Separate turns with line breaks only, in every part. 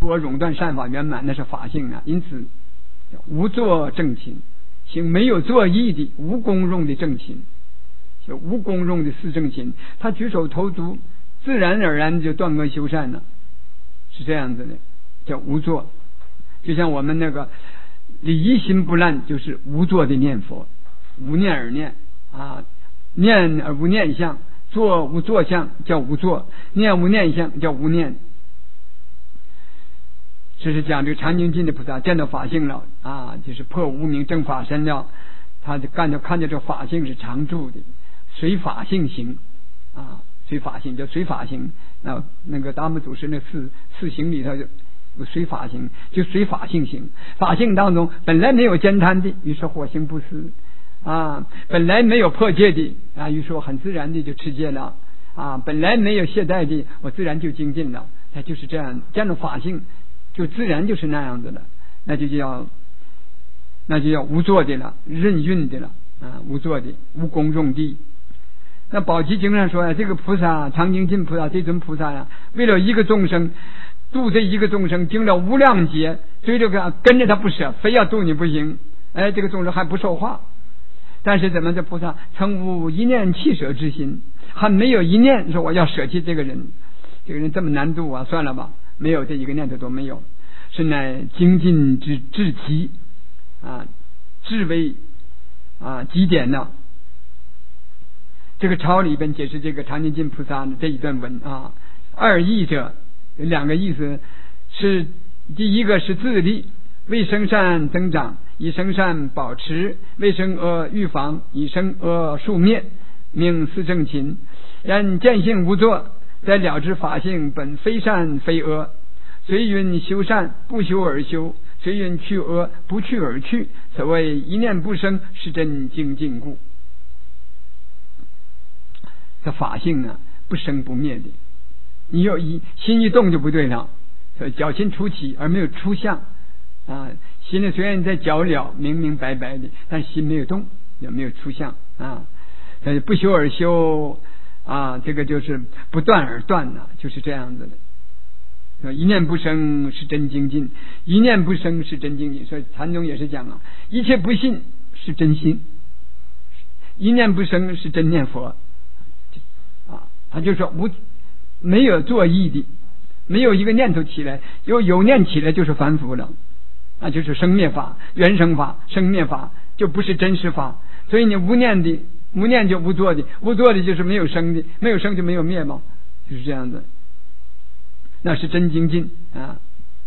说熔断善法圆满，那是法性啊。因此无作正勤，行没有作意的无功用的正勤，就无功用的四正勤，他举手投足自然而然就断恶修善了，是这样子的，叫无作。就像我们那个礼仪心不乱，就是无作的念佛，无念而念啊，念而无念相，作无作相叫无作，念无念相叫无念。这是讲这个常精进的菩萨见到法性了啊，就是破无明正法身了，他就看见这法性是常住的，随法性行啊，随法性叫随法行。那个达摩祖师那四行里头就随法行，就随法性行。法性当中本来没有兼贪的，于是火行不思啊；本来没有破戒的啊，于是我很自然的就持戒了啊；本来没有懈怠的，我自然就精进了。它就是这样，这样的法性就自然就是那样子了，那就叫无作的了，任运的了啊，无作的无功用地。那宝积经上说呀，这个菩萨常精进菩萨这尊菩萨呀，为了一个众生度这一个众生，经了无量劫，追着跟着他不舍，非要度你不行。哎，这个众生还不受化，但是怎么这菩萨曾无一念弃舍之心，还没有一念说我要舍弃这个人，这个人这么难度啊，算了吧，没有，这一个念头都没有，是乃精进之至极啊，至为啊极点呢。这个抄里边解释这个常精进菩萨的这一段文啊，二义者有两个意思，是第一个是自利，为生善增长，以生善保持，为生恶预防，以生恶数灭，命四正勤。然见性无作，在了知法性本非善非恶，随云修善不修而修，随云去恶不去而去，所谓一念不生，是真精进故。这法性呢，不生不灭的，你有心一动就不对了，脚心出起而没有出相啊，心里虽然在脚了明明白白的，但心没有动，也没有出相啊。不修而修啊，这个就是不断而断呢，就是这样子的。一念不生是真精进，一念不生是真精进。所以禅宗也是讲啊，一切不信是真心，一念不生是真念佛啊。他就说没有作意的，没有一个念头起来，有念起来就是凡夫了，那就是生灭法、原生法、生灭法，就不是真实法。所以你无念的，无念就无作的，无作的就是没有生的，没有生就没有灭嘛，就是这样子。那是真精进啊！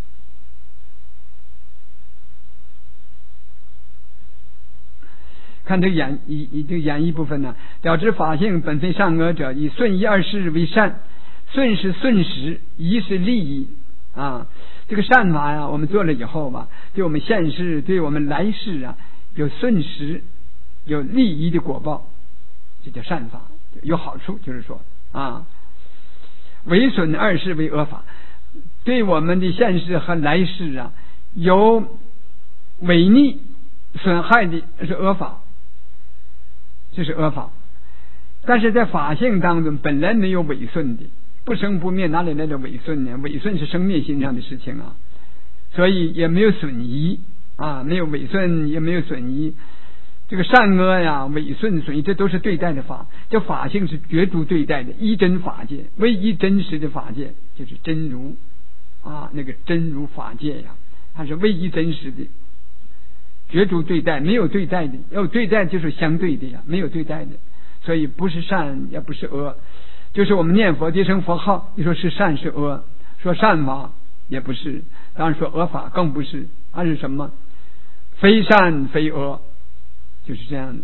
看这演绎部分呢，了知法性本非善恶者，以顺一二事为善。顺是顺时，一是利益啊。这个善法呀，我们做了以后吧，对我们现世、对我们来世啊，有顺时、有利益的果报，这叫善法，有好处。就是说啊，为损二事为恶法，对我们的现世和来世啊，有违逆、损害的是恶法，这是恶法。但是在法性当中，本来没有违顺的。不生不灭，哪里来的违顺呢？违顺是生灭心上的事情啊，所以也没有损益啊，没有违顺，也没有损益。这个善恶呀、违顺、损益，这都是对待的法。这法性是绝独对待的，一真法界，唯一真实的法界就是真如啊，那个真如法界呀，它是唯一真实的，绝独对待，没有对待的。要对待就是相对的呀，没有对待的，所以不是善，也不是恶。就是我们念佛这声佛号，你说是善是恶？说善法也不是，当然说恶法更不是，它是什么？非善非恶，就是这样的。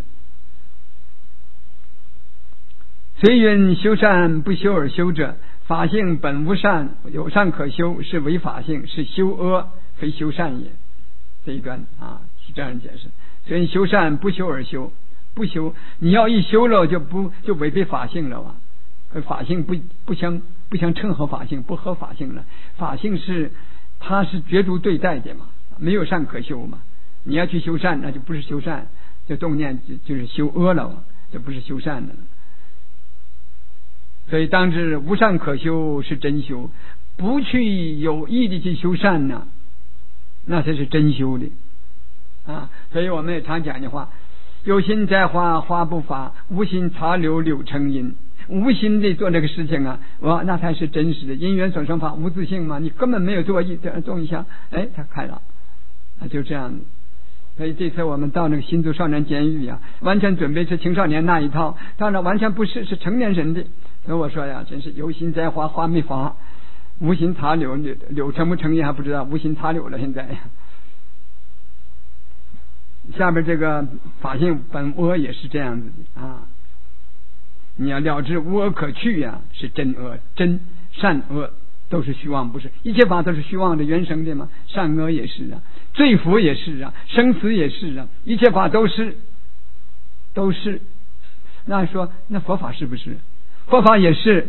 随云修善不修而修者，法性本无善，有善可修，是为法性，是修恶非修善也。这一段啊是这样解释。所以修善不修而修，不修你要一修了就违背法性了啊。法性不相称合法性，不合法性了。法性是它是绝独对待的嘛，没有善可修嘛。你要去修善，那就不是修善，就动念就是修恶了嘛，就不是修善的了。所以当知无善可修是真修， 不去有意的去修善呢，那才是真修的啊。所以我们也常讲的话，有心栽花花不发，无心插柳柳成荫。无心的做这个事情啊，那才是真实的。因缘所生法无自性嘛，你根本没有做意，种一下，哎，它开了，就这样。所以这次我们到那个新竹少年监狱呀，完全准备是青少年那一套，当然完全不是，是成年人的。所以我说呀，真是有心栽花花没发，无心插柳柳成不成荫还不知道，无心插柳了现在。下边这个法性本恶也是这样子的啊。你要了知无恶可去呀，是真恶，真善恶都是虚妄，不是一切法都是虚妄的原生的嘛？善恶也是啊，罪福也是啊，生死也是啊，一切法都是。那说那佛法是不是？佛法也是，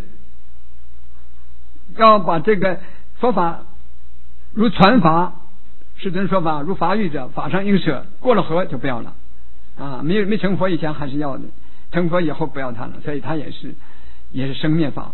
要把这个佛法如传法，世尊说法如法语者，法上应舍，过了河就不要了啊！没成佛以前还是要的。成佛以后不要它了，所以它也是生灭法。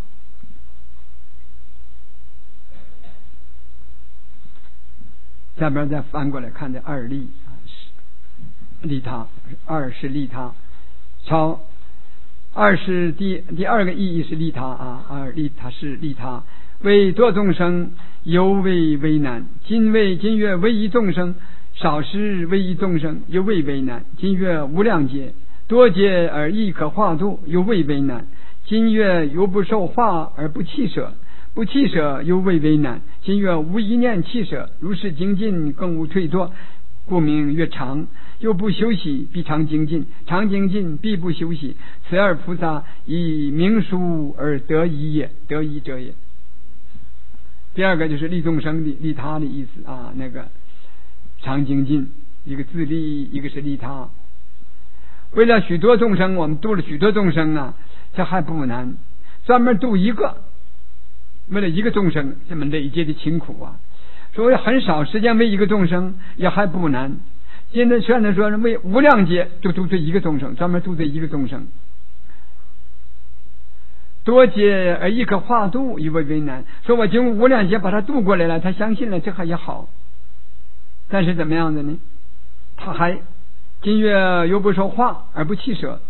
下边再翻过来看这二利利他，二是利他，超二是第二个意义是利他啊，二利他是利他，为多众生犹为为难，今月为一众生，少时为一众生犹为为难，今月无量劫。多劫而亦可化度，犹未为难。今月犹不受化而不弃舍，不弃舍犹未为难。今月无一念弃舍，如是精进更无退脱，故名曰常。又不休息，必常精进；常精进，必不休息。此二菩萨以明殊而得一也，得一者也。第二个就是利众生的利他的意思啊，那个常精进，一个自利，一个是利他。为了许多众生，我们度了许多众生啊，这还不难。专门度一个，为了一个众生，这么累劫的勤苦啊，所以很少时间为一个众生也还不难。现在虽然说为无量劫就度这一个众生，专门度这一个众生。多劫而亦可化度，以为为难。说我经过无量劫把他度过来了，他相信了，这还也好。但是怎么样的呢？他还今月又不受化而不弃舍，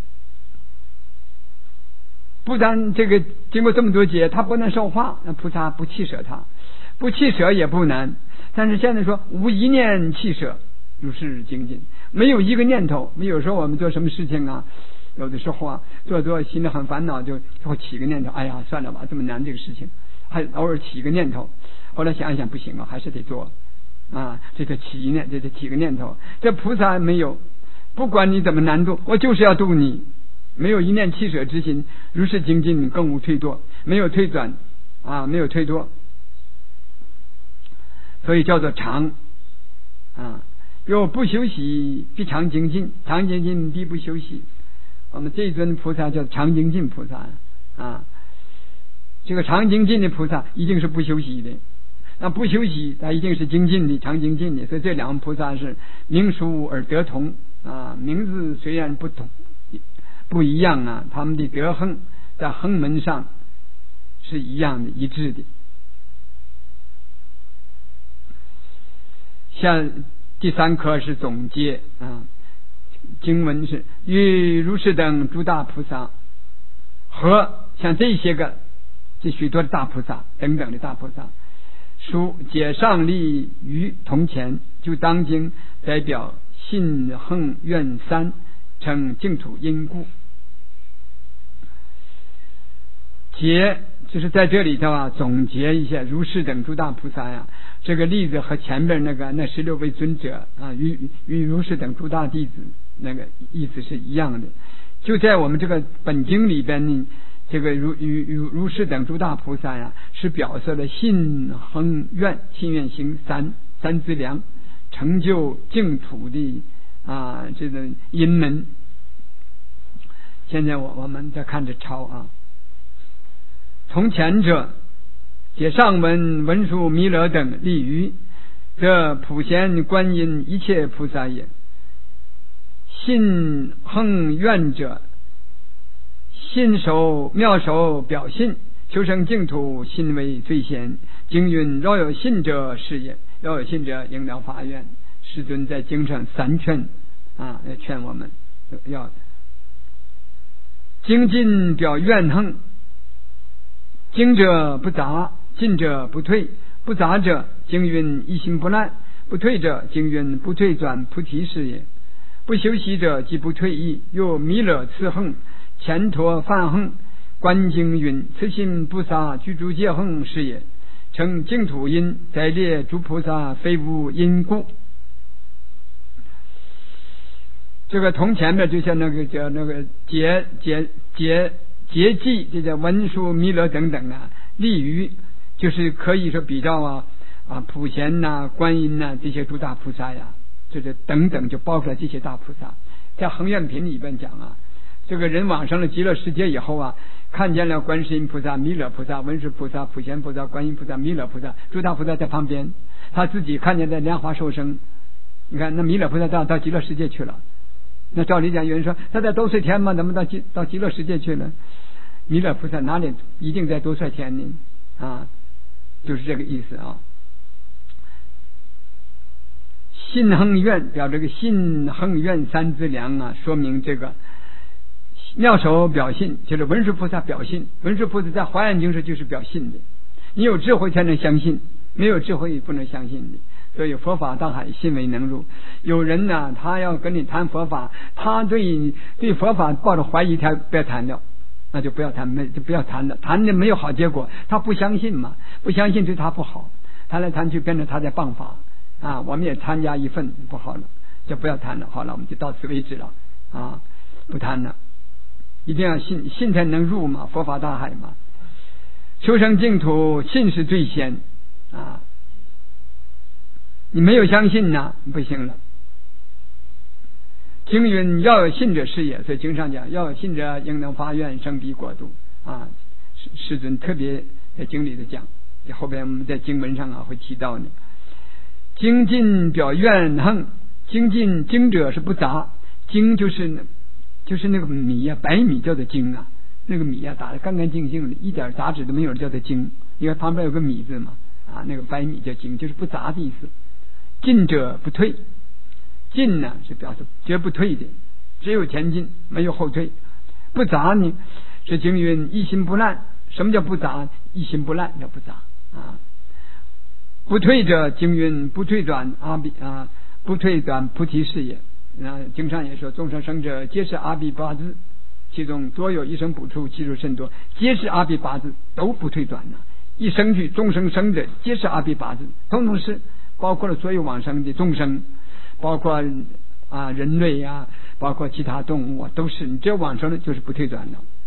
不但这个经过这么多劫他不能受化，那菩萨不弃舍他，不弃舍也不难。但是现在说无一念弃舍，如是精进，没有一个念头。有时候我们做什么事情啊，有的时候啊做心里很烦恼，就会起个念头，哎呀算了吧，这么难这个事情，还偶尔起个念头，后来想一想不行啊，还是得做啊，这个起个念头。这菩萨没有，不管你怎么难度，我就是要度你，没有一念弃舍之心，如是精进更无退堕，没有退转啊，没有退堕，所以叫做常啊。又不休息，必常精进，常精进必不休息。我们这一尊菩萨叫常精进菩萨啊，这个常精进的菩萨一定是不休息的，那不休息他一定是精进的，常精进的。所以这两个菩萨是名殊而得同啊，名字虽然不同不一样啊，他们的德行在行门上是一样的，一致的。像第三课是总结啊，经文是与如是等诸大菩萨和像这些个这许多的大菩萨等等的大菩萨，书解上立于同前，就当经代表信行愿三，称净土因故。结就是在这里头啊，总结一下如是等诸大菩萨呀，这个例子和前面那16位尊者啊，与如是等诸大弟子那个意思是一样的。就在我们这个本经里边呢，这个如是等诸大菩萨呀，是表示了信行愿，信愿行三资粮，成就净土的啊这个因门。现在我们再看着抄啊。从前者解上文文殊弥勒等立于，这普贤观音一切菩萨也。信行愿者，信守妙守表信，求生净土，心为最先。 经云：若有信者是也，若有信者应当发愿。世尊在经上三劝啊，要劝我们要精进表愿行，精者不杂，进者不退。不杂者，经云一心不乱；不退者，经云不退转菩提是也。不修习者，即不退意。又弥勒次横，前陀梵横。观经云：此心不杀，居诸界横是也。成净土因，在列诸菩萨，非无因故。这个从前面就像那个叫那个结记，这叫文殊弥勒等等啊，立于就是可以说比较普贤呐、观音呐这些诸大菩萨呀，就是等等就包括这些大菩萨。在恒愿品里边讲啊，这个人往生了极乐世界以后啊，看见了观世音菩萨、弥勒菩萨、文殊菩萨、普贤菩萨、观音菩萨、弥勒菩萨诸大菩萨在旁边，他自己看见在莲花受生。你看那弥勒菩萨到极乐世界去了，那照理讲有人说他在多帅天嘛，怎么到极乐世界去了？弥勒菩萨哪里一定在多帅天呢？啊，就是这个意思啊。信恒愿表这个信恒愿三资粮啊，说明这个妙手表信，就是文殊菩萨表信。文殊菩萨在华严经上就是表信的，你有智慧才能相信，没有智慧不能相信的。所以佛法大海，信为能入。有人呢，他要跟你谈佛法，他对佛法抱着怀疑，他不要谈了，那就不要谈，就不要谈了，谈的没有好结果，他不相信嘛，不相信对他不好，谈来谈去变成他在谤法啊。我们也参加一份，不好了，就不要谈了。好了，我们就到此为止了啊，不谈了。一定要信才能入嘛，佛法大海嘛。求生净土，信是最先啊。你没有相信呢，不行了。经云要有信者是也，所以经上讲要有信者应能发愿生彼国度啊。世尊特别在经里的讲，后边我们在经文上会提到呢。精进表愿行，精进精者是不杂，精就是那个米呀，白米叫做精啊，那个米呀打得干干净净的，一点杂质都没有，叫做精。你看旁边有个米字嘛，啊，那个白米叫精，就是不杂的意思。进者不退，进呢是表示绝不退的，只有前进没有后退。不杂呢是经云一心不乱。什么叫不杂？一心不乱叫不杂啊。不退者经云不退转不退转菩提是也。经上也说众生生者皆是阿鼻八字，其中多有一生补处，其数甚多，皆是阿鼻八字，都不退转一生去众生生者皆是阿鼻八字，统统是包括了所有往生的众生，包括人类啊，包括其他动物都是。你只要往生了就是不退转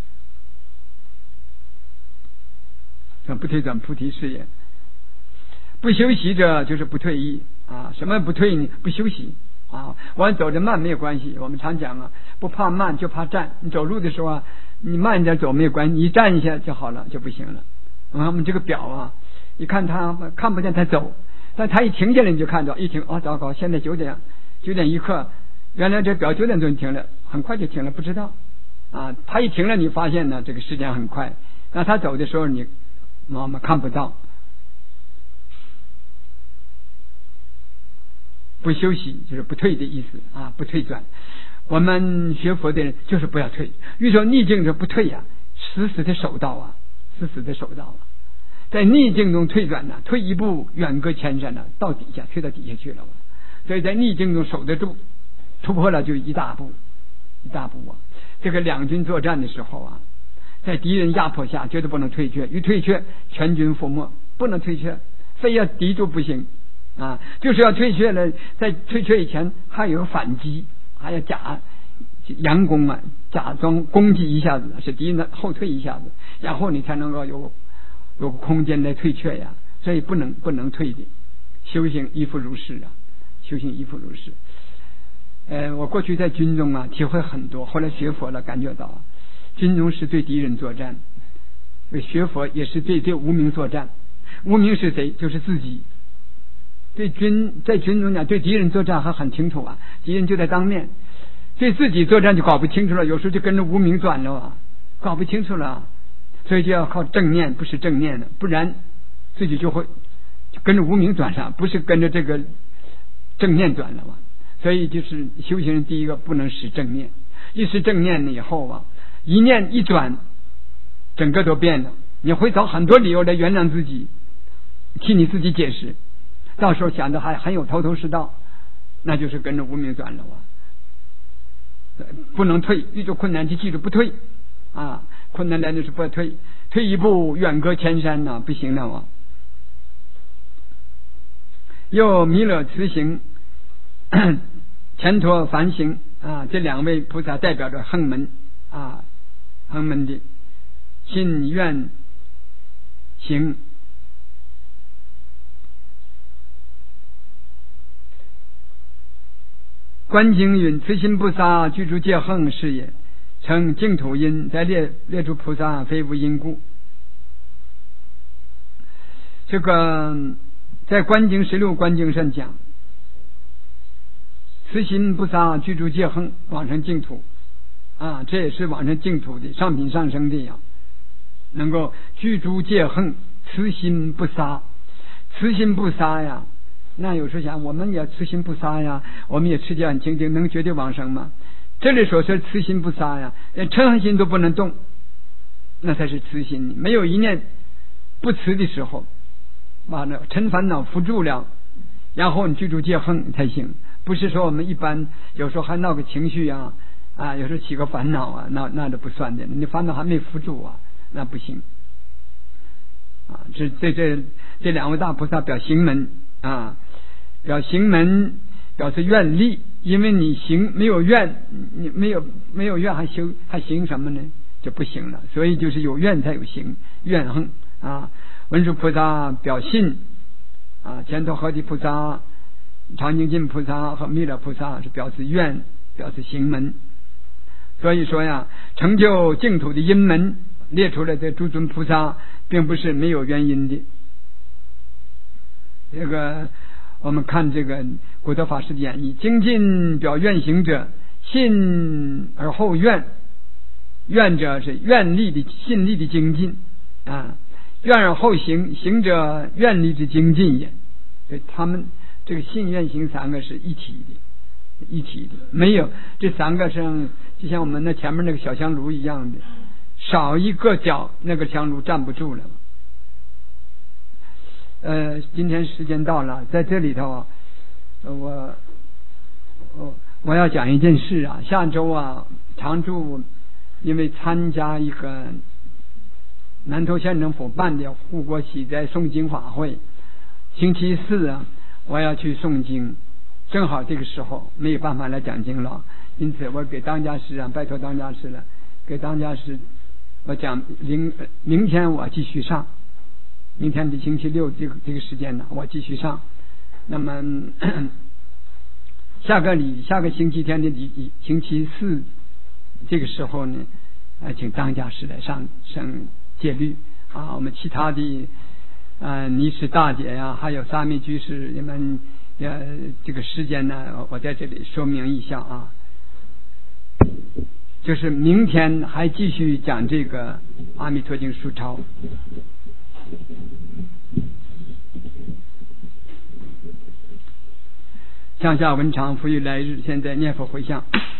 了，不退转菩提是也。不修习者就是不退意啊。什么不退呢？不修习啊。我走得慢没有关系，我们常讲不怕慢就怕站。你走路的时候你慢一点走没有关系，你站一下就好了，就不行了。我们这个表一看他看不见他走，但他一停下来你就看到，一停糟糕，现在9点1刻，原来这表9点钟停了，很快就停了，不知道他一停了，你发现呢这个时间很快，那他走的时候你看不到。不休息就是不退的意思不退转。我们学佛的人就是不要退，遇到逆境就不退死死的守道死死的守道在逆境中退转退一步远隔千山到底下退到底下去了所以在逆境中守得住，突破了就一大步这个两军作战的时候在敌人压迫下绝对不能退却，一退却全军覆没，不能退却，非要敌住不行就是要退却了。在退却以前还有反击，还要佯攻假装攻击一下子，使敌人后退一下子，然后你才能够有空间来退却所以不能退的。修行亦复如是修行亦复如是。我过去在军中体会很多，后来学佛了感觉到军中是对敌人作战，学佛也是对无名作战。无名是谁？就是自己。在军中对敌人作战还很清楚敌人就在当面，对自己作战就搞不清楚了，有时候就跟着无名转了搞不清楚了，所以就要靠正念，不是正念的，不然自己就会跟着无明转上，不是跟着这个正念转了嘛。所以就是修行人第一个不能使正念，一使正念了以后啊，一念一转，整个都变了。你会找很多理由来原谅自己，替你自己解释，到时候想着还很有头头是道，那就是跟着无明转了啊。不能退，遇着困难就记住不退啊！困难来的是不退，退一步远隔千山呐，不行了啊！又弥勒慈行，前陀梵行啊，这两位菩萨代表着横门啊，横门的信愿行。观经云：慈心不杀，具足戒横是也，成净土因。在列诸菩萨，非无因故。这个在观经16观经上讲，慈心不杀，具足戒横，往生净土啊，这也是往生净土的上品上升的呀。能够具足戒横，慈心不杀，慈心不杀呀。那有时候想，我们也慈心不杀呀，我们也持戒很清净，能绝对往生吗？这里说是慈心不杀呀，连嗔恨心都不能动，那才是慈心。没有一念不慈的时候，把那嗔烦恼扶住了，然后你具足戒横才行。不是说我们一般有时候还闹个情绪啊，有时候起个烦恼啊，那都不算的，你烦恼还没扶住啊，那不行啊。这两位大菩萨表行门啊，表行门表示愿力，因为你行没有愿，你没有愿还行什么呢？就不行了。所以就是有愿才有行，愿横啊。文殊菩萨表信啊，前头合体菩萨、常精进菩萨和弥勒菩萨是表示愿，表示行门。所以说呀，成就净土的因门列出来的诸尊菩萨，并不是没有原因的。这个我们看这个古德法师的演义，精进表愿行者，信而后愿，愿者是愿力的信力的精进啊，愿而后行，行者愿力之精进也。所以他们这个信愿行三个是一体的，没有这三个上，就像我们那前面那个小香炉一样的，少一个角，那个香炉站不住了。今天时间到了，在这里头我要讲一件事啊。下周啊，常住因为参加一个南投县政府办的护国喜斋诵经法会，星期四啊，我要去诵经，正好这个时候没有办法来讲经了，因此我给当家师啊，拜托当家师了，给当家师我讲明天我继续上。明天的星期六这个时间呢，我继续上。那么下个星期天的星期四这个时候呢，请当家师来上戒律啊。我们其他的尼师大姐呀，还有沙弥居士，你们这个时间呢，我在这里说明一下啊。就是明天还继续讲这个阿弥陀经书抄。向下文长，复于来日。现在念佛回向。